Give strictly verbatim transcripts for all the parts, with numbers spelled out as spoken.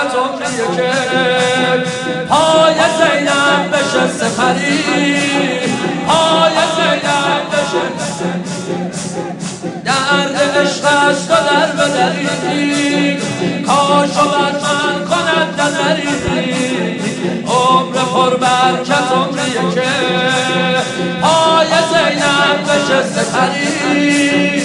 برکت عمریه که پای زینب بشه سپری، پای زینب بشه درد عشقش تو در بدری، کاش و بر من کند نظری، عمر پر برکت عمریه که پای زینب بشه سپری،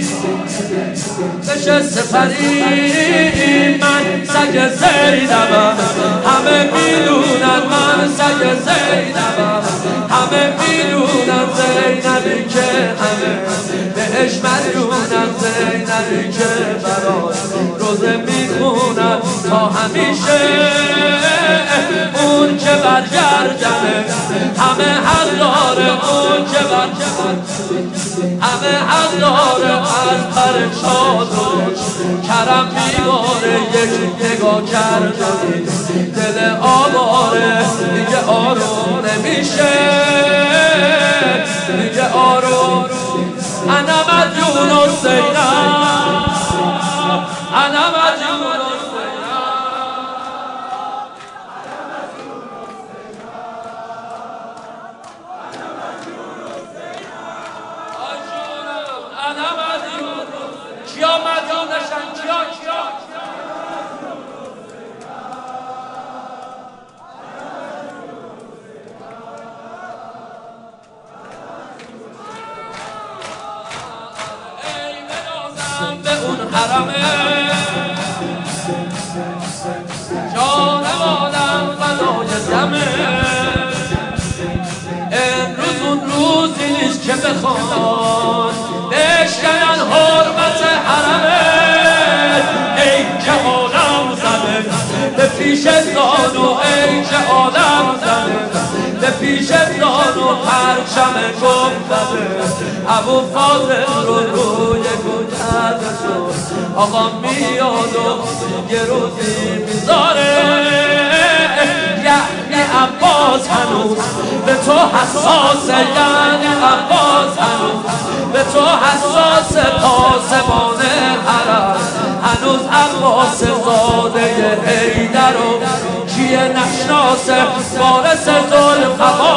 بشه سپری. من سگ زینبم همه میدونن، من سگ زینبم همه میدونن، زینبی که همه بهش مدیونن، زینبی که برای روزه میخونن تا همیشه، اون که برگردنه همه حق داره، اون که برگردنه همه حق داره، از پر چادرش کرم میباره، یک نگاه کردنی دل آواره، دیگه آروم نمیشه، دیگه آروم. انا مدیون حسینم، انا مدیون کیا مدیونشن، کیا کیا ای بنازم به اون حرمه، جانم آدم فدای دمه، امروز اون روزی نیست که بخوان بشکنن حرمت حرمه، ای که آدم زده به پیش زانو، ای که آدم زده به پیش زانو، پرچم گم زده ابو فاضل رو روی گنبد تو، آقا میاد و یه روزی میذاره، یعنی عباس هنوز به تو حساسه، یعنی عباس هنوز به تو حساس، پاسبان حرم هنوز عباس زاده حیدر و کیه نشناسه، وارث ذوالفقار